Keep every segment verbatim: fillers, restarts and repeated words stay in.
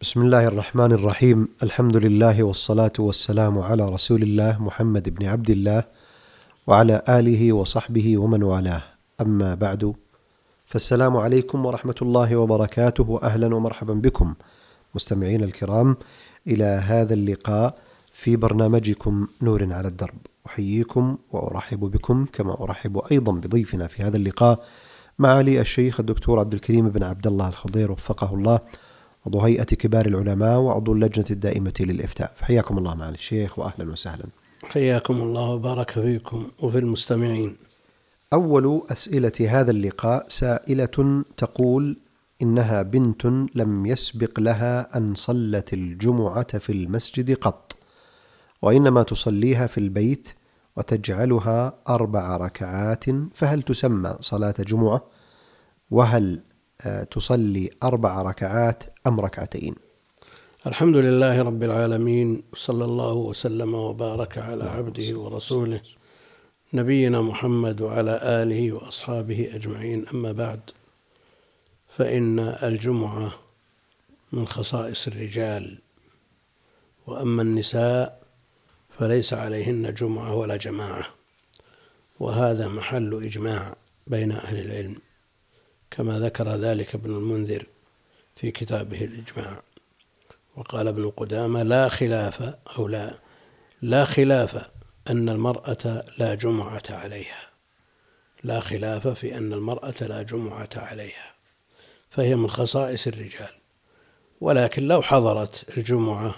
بسم الله الرحمن الرحيم. الحمد لله والصلاة والسلام على رسول الله محمد بن عبد الله وعلى آله وصحبه ومن والاه. أما بعد، فالسلام عليكم ورحمة الله وبركاته، وأهلا ومرحبا بكم مستمعين الكرام إلى هذا اللقاء في برنامجكم نور على الدرب. أحييكم وأرحب بكم كما أرحب أيضا بضيفنا في هذا اللقاء، معالي الشيخ الدكتور عبد الكريم بن عبد الله الخضير وفقه الله، عضو هيئة كبار العلماء وعضو اللجنة الدائمة للإفتاء. فحياكم الله معالي الشيخ وأهلا وسهلا. حياكم الله وبارك فيكم وفي المستمعين. أول أسئلة هذا اللقاء سائلة تقول إنها بنت لم يسبق لها أن صلت الجمعة في المسجد قط، وإنما تصليها في البيت وتجعلها أربع ركعات، فهل تسمى صلاة جمعة؟ وهل تصلي أربع ركعات أم ركعتين؟ الحمد لله رب العالمين، صلى الله وسلم وبارك على عبده ورسوله نبينا محمد وعلى آله وأصحابه أجمعين. أما بعد، فإن الجمعة من خصائص الرجال، وأما النساء فليس عليهن جمعة ولا جماعة، وهذا محل إجماع بين أهل العلم، كما ذكر ذلك ابن المنذر في كتابه الإجماع. وقال ابن قدامة لا خلاف أو لا لا خلاف أن المرأة لا جمعة عليها، لا خلاف في أن المرأة لا جمعة عليها، فهي من خصائص الرجال. ولكن لو حضرت الجمعة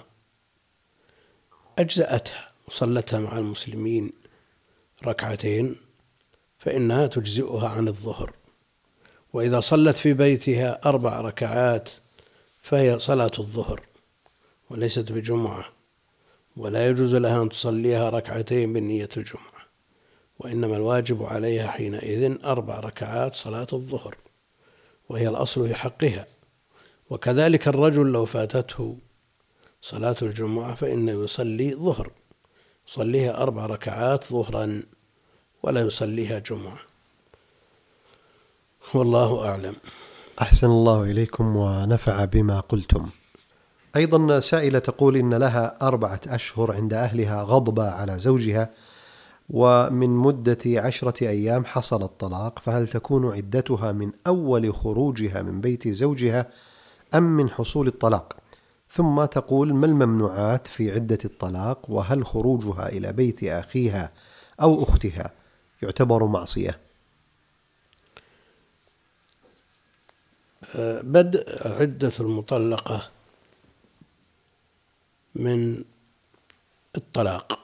أجزأتها وصلتها مع المسلمين ركعتين فإنها تجزئها عن الظهر. وإذا صلت في بيتها أربع ركعات فهي صلاة الظهر وليست بجمعة، ولا يجوز لها أن تصليها ركعتين بالنية الجمعة، وإنما الواجب عليها حينئذ أربع ركعات صلاة الظهر، وهي الأصل في حقها. وكذلك الرجل لو فاتته صلاة الجمعة فإنه يصلي ظهر، يصليها أربع ركعات ظهرا ولا يصليها جمعة، والله أعلم. أحسن الله إليكم ونفع بما قلتم. أيضا سائلة تقول إن لها أربعة أشهر عند أهلها غضبة على زوجها، ومن مدة عشرة أيام حصل الطلاق، فهل تكون عدتها من أول خروجها من بيت زوجها أم من حصول الطلاق؟ ثم تقول ما الممنوعات في عدة الطلاق، وهل خروجها إلى بيت أخيها أو أختها يعتبر معصية؟ بدء عدة المطلقة من الطلاق،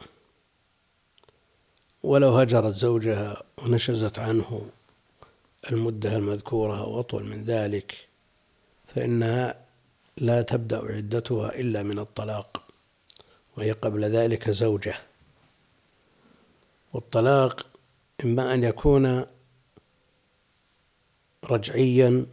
ولو هجرت زوجها ونشزت عنه المدة المذكورة أو أطول من ذلك فإنها لا تبدأ عدتها إلا من الطلاق، وهي قبل ذلك زوجة. والطلاق إما أن يكون رجعيا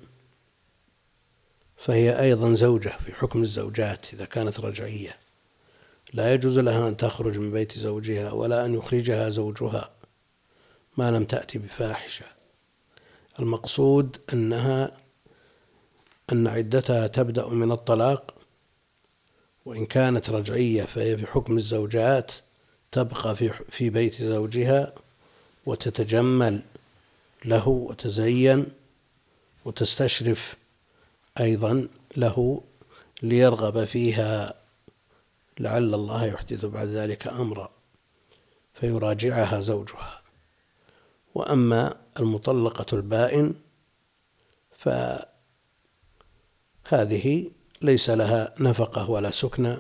فهي أيضا زوجة في حكم الزوجات إذا كانت رجعية، لا يجوز لها أن تخرج من بيت زوجها ولا أن يخرجها زوجها ما لم تأتي بفاحشة. المقصود أنها أن عدتها تبدأ من الطلاق، وإن كانت رجعية فهي في حكم الزوجات، تبقى في في بيت زوجها وتتجمل له وتزين وتستشرف أيضا له ليرغب فيها، لعل الله يحدث بعد ذلك أمرا فيراجعها زوجها. وأما المطلقة البائن فهذه ليس لها نفقة ولا سكنى،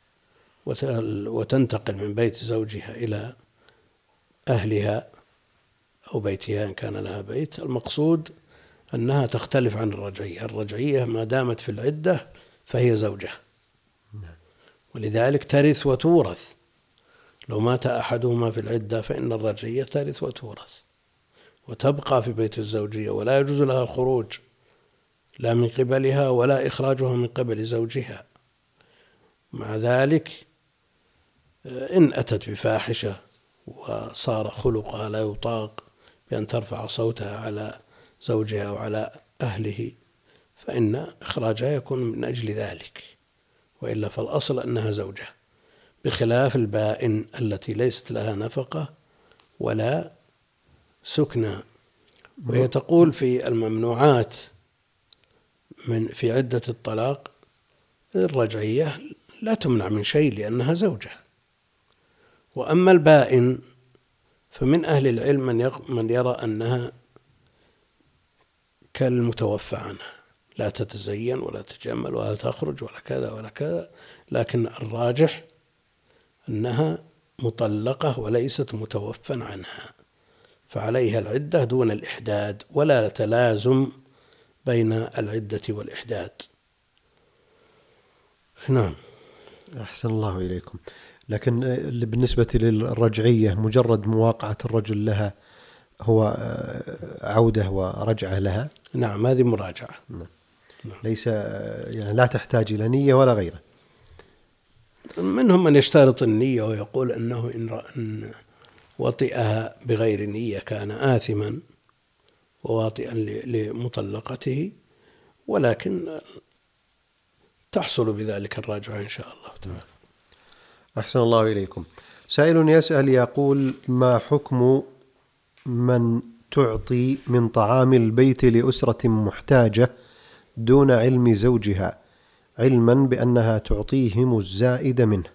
وتنتقل من بيت زوجها إلى أهلها أو بيتها إن كان لها بيت. المقصود أنها تختلف عن الرجعية، الرجعية ما دامت في العدة فهي زوجة، ولذلك ترث وتورث. لو مات أحدهما في العدة فإن الرجعية ترث وتورث وتبقى في بيت الزوجية، ولا يجوز لها الخروج لا من قبلها ولا إخراجها من قبل زوجها. مع ذلك إن أتت بفاحشة وصار خلقها لا يطاق بأن ترفع صوتها على زوجها وعلى أهله فإن إخراجها يكون من أجل ذلك، وإلا فالأصل أنها زوجة، بخلاف البائن التي ليست لها نفقة ولا سكنى. وهي تقول في الممنوعات من في عدة الطلاق الرجعية لا تمنع من شيء لأنها زوجة. وأما البائن فمن أهل العلم من, من يرى أنها كالمتوفى عنها، لا تتزين ولا تتجمل ولا تخرج ولا كذا ولا كذا، لكن الراجح أنها مطلقة وليست متوفى عنها، فعليها العدة دون الإحداد، ولا تلازم بين العدة والإحداد. نعم. أحسن الله إليكم. لكن بالنسبة للرجعية مجرد مواقعة الرجل لها هو عودة ورجعة لها؟ نعم، هذه مراجعة. نعم. ليس يعني لا تحتاج إلى نية ولا غيره. منهم من يشترط النية ويقول أنه إن وطئها بغير نية كان آثما وواطئا لمطلقته، ولكن تحصل بذلك الراجعة إن شاء الله تعالى. أحسن الله إليكم. سائل يسأل يقول: ما حكم من تعطي من طعام البيت لأسرة محتاجة دون علم زوجها، علما بأنها تعطيهم الزائد منه؟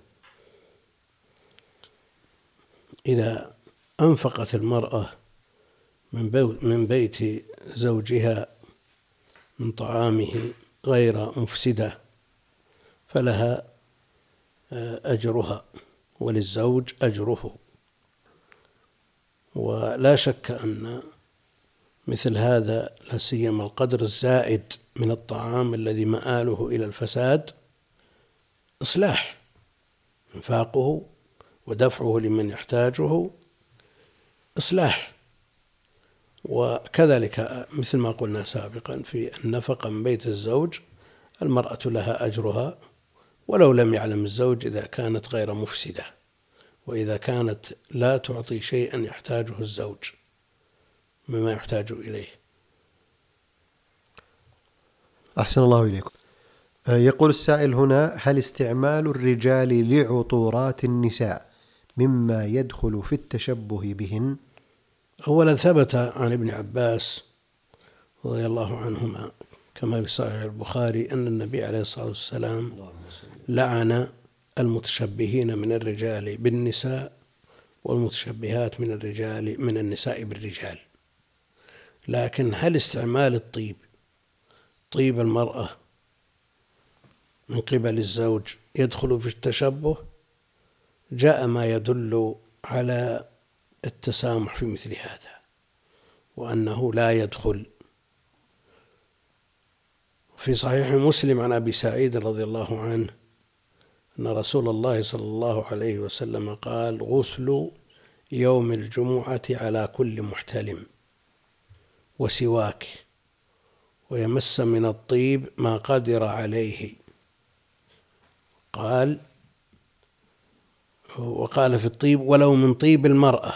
إذا أنفقت المرأة من بيت زوجها من طعامه غير مفسدة فلها أجرها وللزوج أجره. ولا شك أن مثل هذا لا سيما القدر الزائد من الطعام الذي مآله إلى الفساد إصلاح، إنفاقه ودفعه لمن يحتاجه إصلاح. وكذلك مثل ما قلنا سابقا في النفقة من بيت الزوج، المرأة لها أجرها ولو لم يعلم الزوج إذا كانت غير مفسدة، وإذا كانت لا تعطي شيئا يحتاجه الزوج مما يحتاج إليه. أحسن الله إليكم. يقول السائل هنا: هل استعمال الرجال لعطورات النساء مما يدخل في التشبه بهن؟ أولا ثبت عن ابن عباس رضي الله عنهما كما في صحيح البخاري أن النبي عليه الصلاة والسلام لعن المتشبهين من الرجال بالنساء والمتشبهات من الرجال من النساء بالرجال. لكن هل استعمال الطيب طيب المرأة من قبل الزوج يدخل في التشبه؟ جاء ما يدل على التسامح في مثل هذا وأنه لا يدخل. في صحيح مسلم عن أبي سعيد رضي الله عنه أن رسول الله صلى الله عليه وسلم قال: غسل يوم الجمعة على كل محتلم وسواك ويمس من الطيب ما قدر عليه. قال وقال في الطيب ولو من طيب المرأة.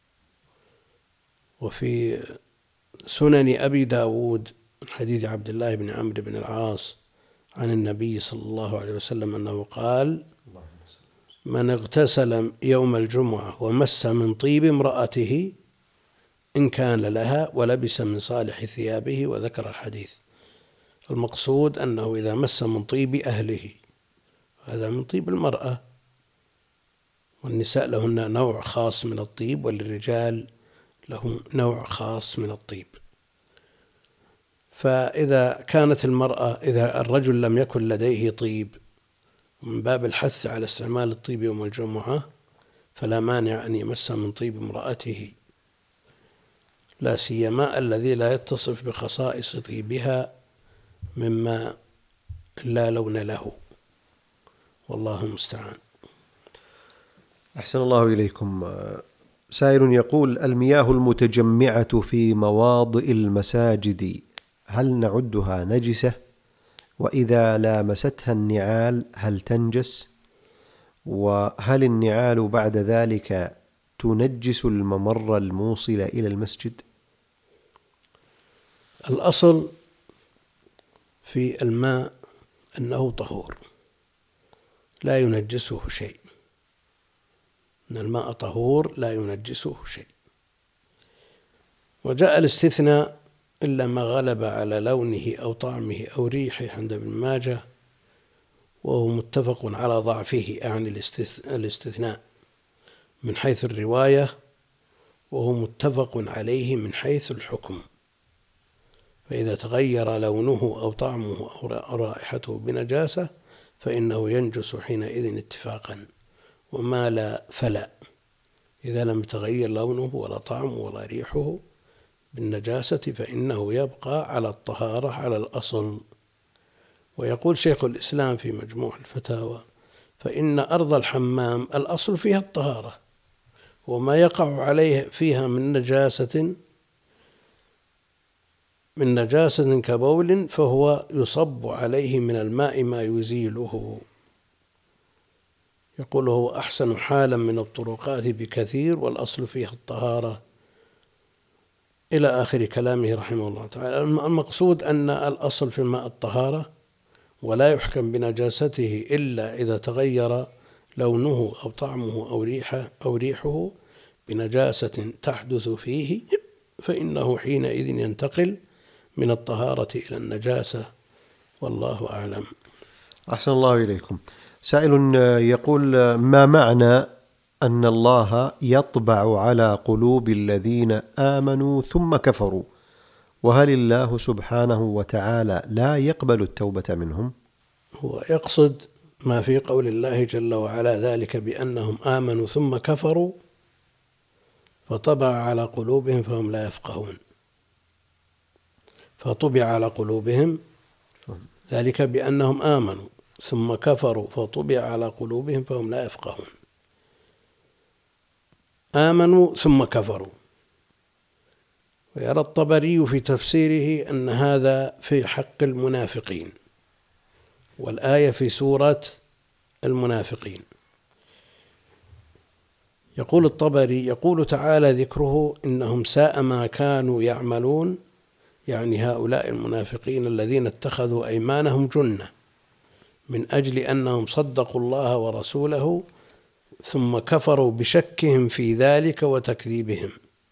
وفي سنن أبي داود من حديث عبد الله بن عمرو بن العاص عن النبي صلى الله عليه وسلم أنه قال: من اغتسل يوم الجمعة ومس من طيب امرأته إن كان لها ولبس من صالح ثيابه، وذكر الحديث. المقصود أنه إذا مس من طيب أهله، هذا من طيب المرأة، والنساء لهن نوع خاص من الطيب وللرجال لهم نوع خاص من الطيب. فإذا كانت المرأة إذا الرجل لم يكن لديه طيب من باب الحث على استعمال الطيب يوم الجمعة فلا مانع أن يمس من طيب امرأته، لا سيما الذي لا يتصف بخصائص طيبها مما لا لون له، والله المستعان. أحسن الله إليكم. سائل يقول: المياه المتجمعة في مواضع المساجد هل نعدها نجسة؟ وإذا لامستها النعال هل تنجس؟ وهل النعال بعد ذلك تنجس الممر الموصل إلى المسجد؟ الأصل في الماء أنه طهور، لا ينجسه شيء، أن الماء طهور لا ينجسه شيء. وجاء الاستثناء إلا ما غلب على لونه أو طعمه أو ريحه عند ابن ماجه، وهو متفق على ضعفه، أعني الاستثناء من حيث الرواية، وهو متفق عليه من حيث الحكم. فإذا تغير لونه أو طعمه أو رائحته بنجاسة فإنه ينجس حينئذ اتفاقا، وما لا فلا، إذا لم يتغير لونه ولا طعمه ولا ريحه بالنجاسة فإنه يبقى على الطهارة على الأصل. ويقول شيخ الإسلام في مجموع الفتاوى: فإن أرض الحمام الأصل فيها الطهارة، وما يقع عليه فيها من نجاسة من نجاسة كبول فهو يصب عليه من الماء ما يزيله. يقول: هو أحسن حالا من الطرقات بكثير، والأصل فيها الطهارة، إلى آخر كلامه رحمه الله تعالى. المقصود أن الأصل في الماء الطهارة، ولا يحكم بنجاسته إلا إذا تغير لونه أو طعمه أو ريحه أو ريحه بنجاسة تحدث فيه، فإنه حينئذ ينتقل من الطهارة إلى النجاسة، والله أعلم. أحسن الله إليكم. سائل يقول: ما معنى أن الله يطبع على قلوب الذين آمنوا ثم كفروا؟ وهل الله سبحانه وتعالى لا يقبل التوبة منهم؟ هو يقصد ما في قول الله جل وعلا: ذلك بأنهم آمنوا ثم كفروا فطبع على قلوبهم فهم لا يفقهون. فطبع على قلوبهم ذلك بأنهم آمنوا ثم كفروا فطبع على قلوبهم فهم لا يفقهون. آمنوا ثم كفروا. ويرى الطبري في تفسيره أن هذا في حق المنافقين، والآية في سورة المنافقين. يقول الطبري: يقول تعالى ذكره: إنهم ساء ما كانوا يعملون، يعني هؤلاء المنافقين الذين اتخذوا أيمانهم جنة من أجل أنهم صدقوا الله ورسوله ثم كفروا بشكهم في ذلك وتكذيبهم.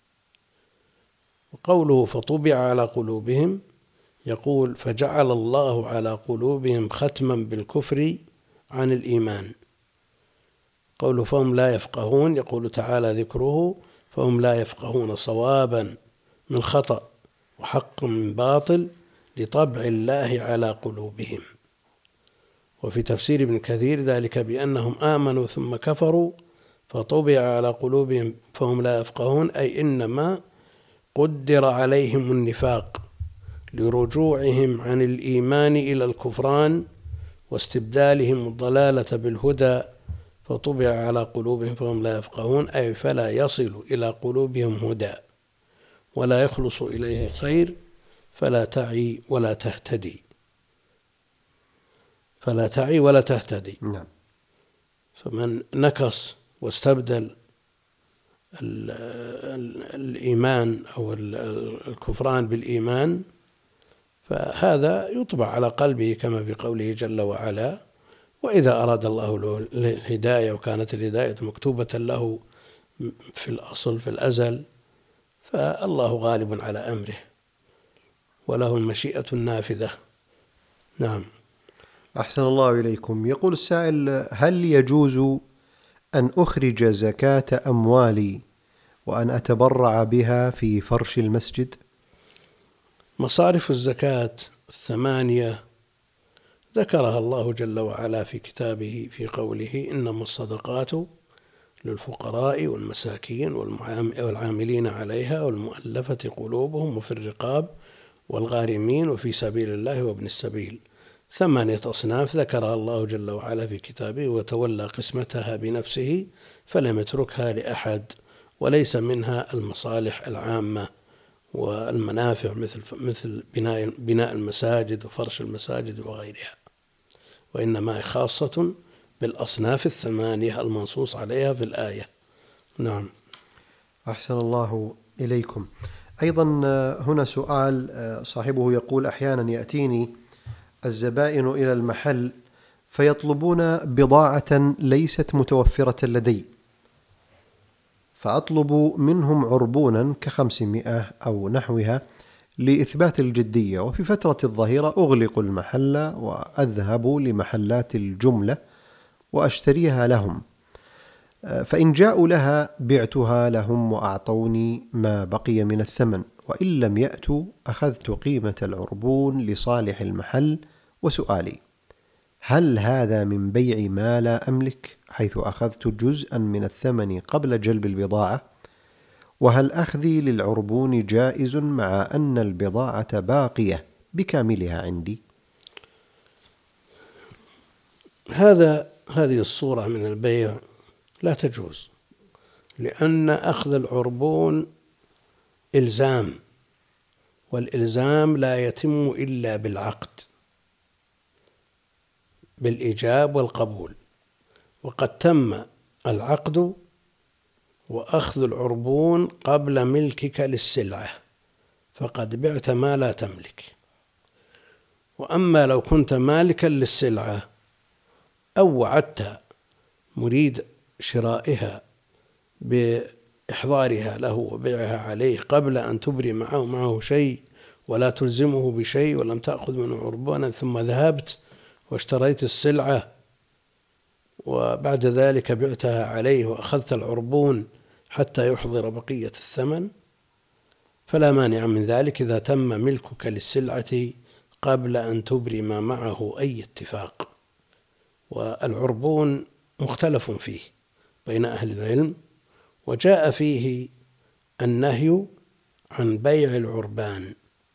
وقوله فطبع على قلوبهم، يقول: فجعل الله على قلوبهم ختما بالكفر عن الإيمان. قوله فهم لا يفقهون، يقول تعالى ذكره: فهم لا يفقهون صوابا من خطأ وحق من باطل لطبع الله على قلوبهم. وفي تفسير ابن كثير: ذلك بأنهم آمنوا ثم كفروا فطبع على قلوبهم فهم لا يفقهون، أي إنما قدر عليهم النفاق لرجوعهم عن الإيمان إلى الكفران واستبدالهم الضلالة بالهدى، فطبع على قلوبهم فهم لا يفقهون، أي فلا يصل إلى قلوبهم هدى ولا يخلص إليه خير، فلا تعي ولا تهتدي فلا تعي ولا تهتدي. نعم. فمن نكص واستبدل الإيمان أو الكفران بالإيمان فهذا يطبع على قلبه، كما في قوله جل وعلا: وإذا أراد الله له الهداية وكانت الهداية مكتوبة له في الأصل في الأزل فالله غالب على أمره وله المشيئة النافذة. نعم. أحسن الله إليكم. يقول السائل: هل يجوز أن أخرج زكاة أموالي وأن أتبرع بها في فرش المسجد؟ مصارف الزكاة الثمانية ذكرها الله جل وعلا في كتابه في قوله: إنما الصدقات للفقراء والمساكين والعاملين عليها والمؤلفة قلوبهم وفي الرقاب والغارمين وفي سبيل الله وابن السبيل. ثمانية أصناف ذكرها الله جل وعلا في كتابه، وتولى قسمتها بنفسه فلم يتركها لأحد، وليس منها المصالح العامة والمنافع مثل مثل بناء بناء المساجد وفرش المساجد وغيرها، وإنما خاصة بالأصناف الثمانية المنصوص عليها في الآية. نعم. أحسن الله إليكم. أيضا هنا سؤال صاحبه يقول: أحيانا يأتيني الزبائن إلى المحل فيطلبون بضاعة ليست متوفرة لدي، فأطلب منهم عربونا كخمسمائة أو نحوها لإثبات الجدية، وفي فترة الظهيرة أغلق المحل وأذهب لمحلات الجملة وأشتريها لهم، فإن جاءوا لها بعتها لهم وأعطوني ما بقي من الثمن، وإن لم يأتوا أخذت قيمة العربون لصالح المحل. وسؤالي: هل هذا من بيع ما لا أملك حيث أخذت جزءا من الثمن قبل جلب البضاعة؟ وهل أخذي للعربون جائز مع أن البضاعة باقية بكاملها عندي؟ هذا هذه الصورة من البيع لا تجوز، لأن أخذ العربون إلزام، والإلزام لا يتم إلا بالعقد، بالإيجاب والقبول، وقد تم العقد وأخذ العربون قبل ملكك للسلعة، فقد بعت ما لا تملك. وأما لو كنت مالكا للسلعة أو وعدت مريد شرائها بإحضارها له وبيعها عليه قبل أن تبري معه معه شيء ولا تلزمه بشيء ولم تأخذ منه عربونا، ثم ذهبت واشتريت السلعة وبعد ذلك بعتها عليه وأخذت العربون حتى يحضر بقية الثمن، فلا مانع من ذلك إذا تم ملكك للسلعة قبل أن تبرم معه أي اتفاق. والعربون مختلف فيه بين أهل العلم، وجاء فيه النهي عن بيع العربان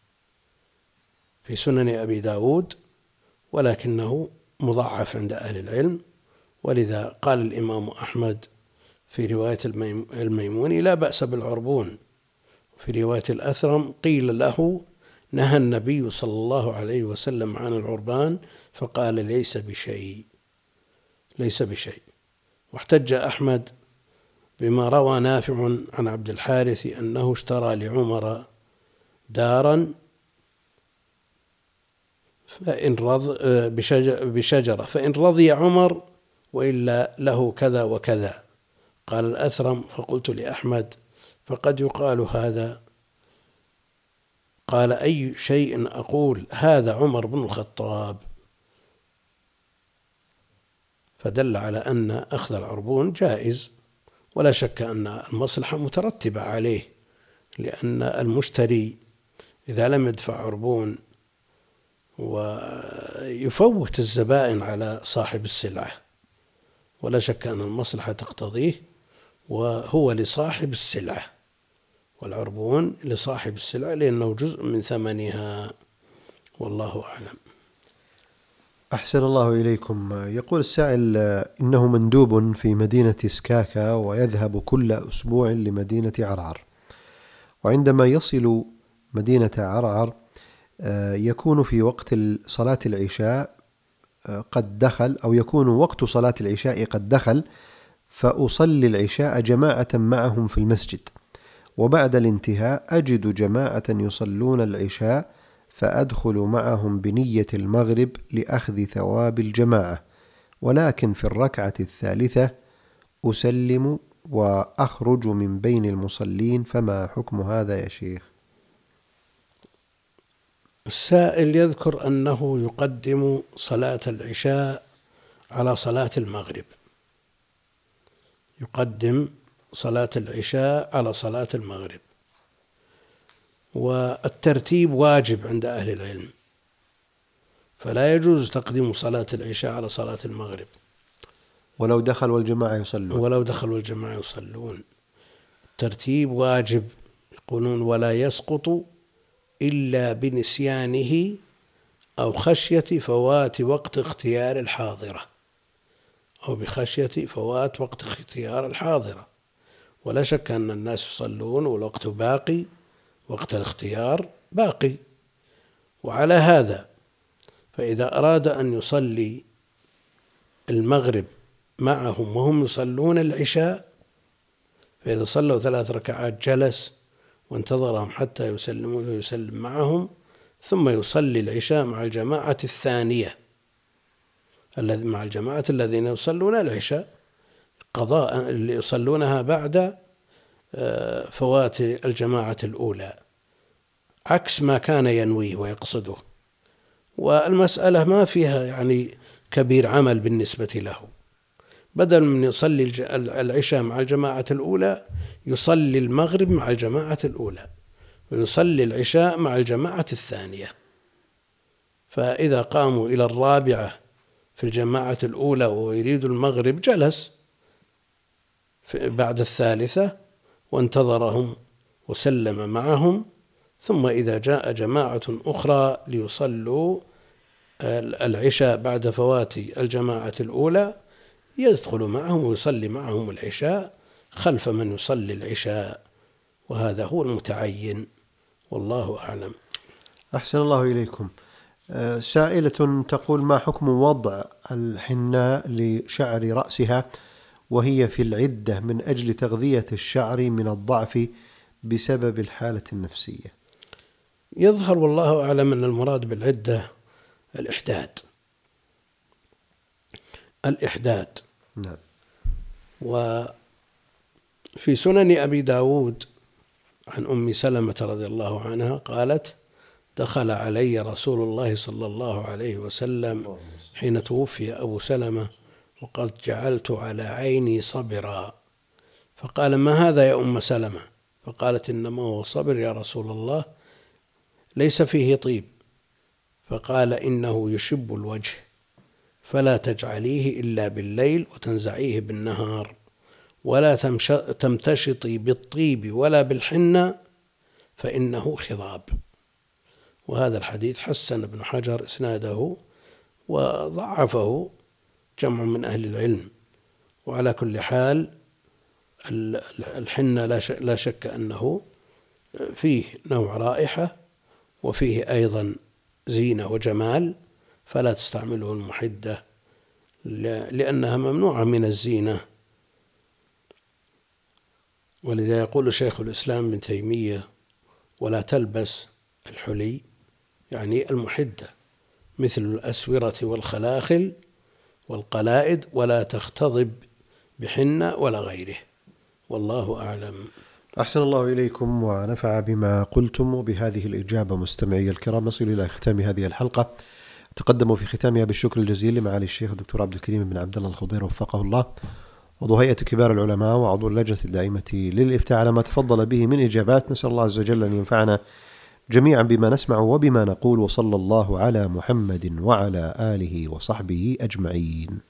في سنن أبي داود، ولكنه مضاعف عند أهل العلم، ولذا قال الإمام أحمد في رواية الميموني: لا بأس بالعربون. في رواية الأثرم قيل له: نهى النبي صلى الله عليه وسلم عن العربان، فقال: ليس بشيء ليس بشيء. واحتج أحمد بما روى نافع عن عبد الحارث أنه اشترى لعمر دارا فإن رض بشجرة فإن رضي عمر وإلا له كذا وكذا. قال الأثرم: فقلت لأحمد: فقد يقال هذا؟ قال: أي شيء أقول؟ هذا عمر بن الخطاب. فدل على أن أخذ العربون جائز، ولا شك أن المصلحة مترتبة عليه، لأن المشتري إذا لم يدفع عربون ويفوت الزبائن على صاحب السلعة، ولا شك أن المصلحة تقتضيه، وهو لصاحب السلعة، والعربون لصاحب السلعة لأنه جزء من ثمنها، والله أعلم. أحسن الله إليكم. يقول السائل: إنه مندوب في مدينة سكاكا ويذهب كل أسبوع لمدينة عرعر، وعندما يصل مدينة عرعر يكون في وقت صلاة العشاء قد دخل، أو يكون وقت صلاة العشاء قد دخل، فأصلي العشاء جماعة معهم في المسجد، وبعد الانتهاء أجد جماعة يصلون العشاء فأدخل معهم بنية المغرب لأخذ ثواب الجماعة، ولكن في الركعة الثالثة أسلم وأخرج من بين المصلين، فما حكم هذا يا شيخ؟ السائل يذكر أنه يقدم صلاة العشاء على صلاة المغرب، يقدم صلاة العشاء على صلاة المغرب، والترتيب واجب عند أهل العلم، فلا يجوز تقديم صلاة العشاء على صلاة المغرب ولو دخل والجماعة يصلون ولو دخل والجماعة يصلون. الترتيب واجب، يقولون: ولا يسقط إلا بنسيانه أو خشية فوات وقت اختيار الحاضرة، أو بخشية فوات وقت اختيار الحاضرة. ولا شك أن الناس يصلون والوقت باقي، وقت الاختيار باقي. وعلى هذا فإذا أراد أن يصلي المغرب معهم وهم يصلون العشاء، فإذا صلوا ثلاث ركعات جلس وانتظرهم حتى يسلموا ويسلم معهم، ثم يصلي العشاء مع الجماعة الثانية، الذي مع الجماعة الذين يصلون العشاء قضاء اللي يصلونها بعد فوات الجماعة الأولى، عكس ما كان ينويه ويقصده. والمسألة ما فيها يعني كبير عمل بالنسبة له، بدل من يصلي العشاء مع الجماعة الأولى يصلي المغرب مع الجماعة الأولى ويصلي العشاء مع الجماعة الثانية. فإذا قاموا إلى الرابعة في الجماعة الأولى ويريد المغرب جلس بعد الثالثة وانتظرهم وسلم معهم، ثم إذا جاء جماعة أخرى ليصلوا العشاء بعد فوات الجماعة الأولى يدخل معهم ويصلي معهم العشاء خلف من يصلي العشاء، وهذا هو المتعين، والله أعلم. أحسن الله إليكم. سائلة تقول: ما حكم وضع الحناء لشعر رأسها وهي في العدة من أجل تغذية الشعر من الضعف بسبب الحالة النفسية؟ يظهر والله أعلم أن المراد بالعدة الإحداد الإحداد نعم. وفي سنن أبي داود عن أم سلمة رضي الله عنها قالت: دخل علي رسول الله صلى الله عليه وسلم حين توفي أبو سلمة وقد جعلت على عيني صبرا، فقال: ما هذا يا أم سلمة؟ فقالت: إنما هو صبر يا رسول الله، ليس فيه طيب. فقال: إنه يشب الوجه، فلا تجعليه إلا بالليل وتنزعيه بالنهار، ولا تمتشطي بالطيب ولا بالحنة فإنه خضاب. وهذا الحديث حسن ابن حجر إسناده وضعفه جمع من أهل العلم. وعلى كل حال الحنة لا شك أنه فيه نوع رائحة وفيه أيضا زينة وجمال، فلا تستعمله المحدة لأنها ممنوعة من الزينة. ولذا يقول شيخ الإسلام ابن تيمية: ولا تلبس الحلي، يعني المحدة، مثل الأسورة والخلاخل والقلائد، ولا تختضب بحنة ولا غيره، والله أعلم. أحسن الله إليكم ونفع بما قلتم. وبهذه الإجابة مستمعي الكرام نصل إلى ختام هذه الحلقة. تقدموا في ختامها بالشكر الجزيل لمعالي الشيخ الدكتور عبد الكريم بن عبد الله الخضير وفقه الله، عضو هيئة كبار العلماء وعضو اللجنة الدائمة للإفتاء، على ما تفضل به من إجابات. نسأل الله عز وجل أن ينفعنا جميعا بما نسمع وبما نقول، وصلى الله على محمد وعلى آله وصحبه أجمعين.